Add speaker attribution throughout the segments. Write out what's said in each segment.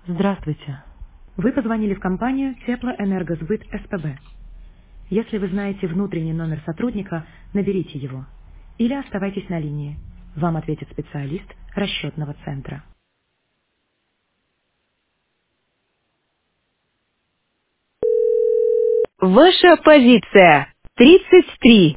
Speaker 1: Здравствуйте. Вы позвонили в компанию Теплоэнергосбыт СПБ. Если вы знаете внутренний номер сотрудника, наберите его. Или оставайтесь на линии. Вам ответит специалист расчетного центра. Ваша позиция 33.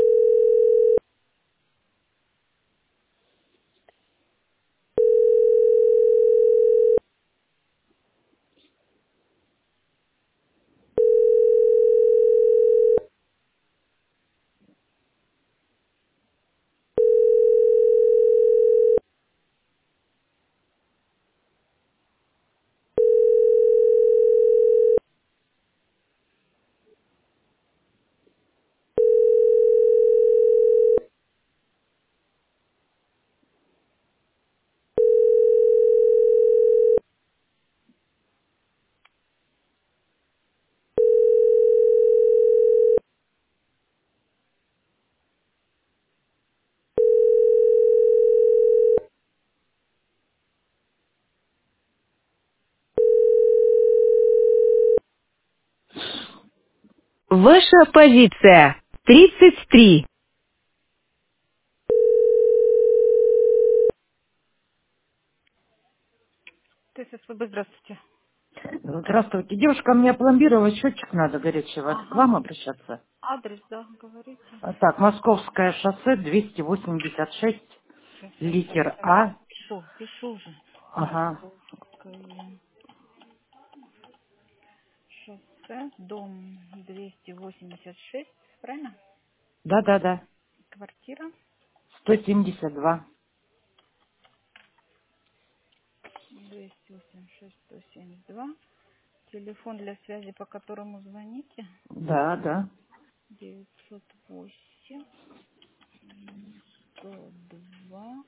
Speaker 1: Ваша позиция 33. ТССВБ, здравствуйте.
Speaker 2: Здравствуйте. Девушка, мне пломбировать счетчик надо горячего. Это к
Speaker 1: Ага.
Speaker 2: вам обращаться?
Speaker 1: Адрес, да, говорите.
Speaker 2: Так, Московское шоссе, 286,
Speaker 1: Сейчас.
Speaker 2: литер А.
Speaker 1: Пишу уже.
Speaker 2: Ага.
Speaker 1: Московское шоссе, дом 286, правильно?
Speaker 2: Да-да-да.
Speaker 1: Квартира
Speaker 2: 172.
Speaker 1: 286-172. Телефон для связи, по которому звоните,
Speaker 2: Да, да.
Speaker 1: 908 102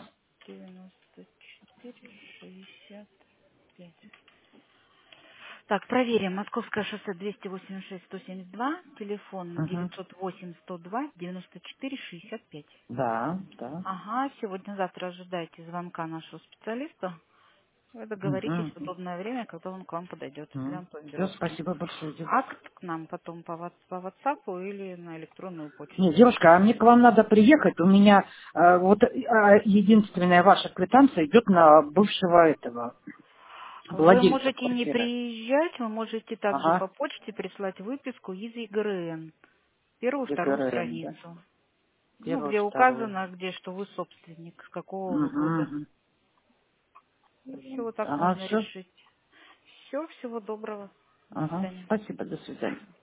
Speaker 1: 94 65. Так, проверим. Московское шоссе 286-172, телефон
Speaker 2: Угу.
Speaker 1: 908 102 94 65.
Speaker 2: Да, да.
Speaker 1: Ага, сегодня-завтра ожидайте звонка нашего специалиста. Вы договоритесь в
Speaker 2: Угу.
Speaker 1: удобное время, когда он к вам подойдет, для
Speaker 2: Все,
Speaker 1: пломбировки.
Speaker 2: спасибо большое, девушка.
Speaker 1: Акт к нам потом по WhatsApp или на электронную
Speaker 2: Нет,
Speaker 1: почту.
Speaker 2: девушка, а мне к вам надо приехать. У меня единственная ваша квитанция идет на бывшего этого
Speaker 1: Вы
Speaker 2: владельца
Speaker 1: можете не
Speaker 2: квартиры.
Speaker 1: приезжать, вы можете также по
Speaker 2: Ага.
Speaker 1: почте прислать выписку из ЕГРН, первую, вторую
Speaker 2: ЕГРН, да.
Speaker 1: страницу. Ну,
Speaker 2: Первую,
Speaker 1: где
Speaker 2: вторую.
Speaker 1: указано, где что вы собственник, с какого вы года.
Speaker 2: Угу,
Speaker 1: И все вот так
Speaker 2: ага,
Speaker 1: можно
Speaker 2: все.
Speaker 1: решить. Все, всего доброго. До
Speaker 2: Ага,
Speaker 1: свидания.
Speaker 2: спасибо, до свидания.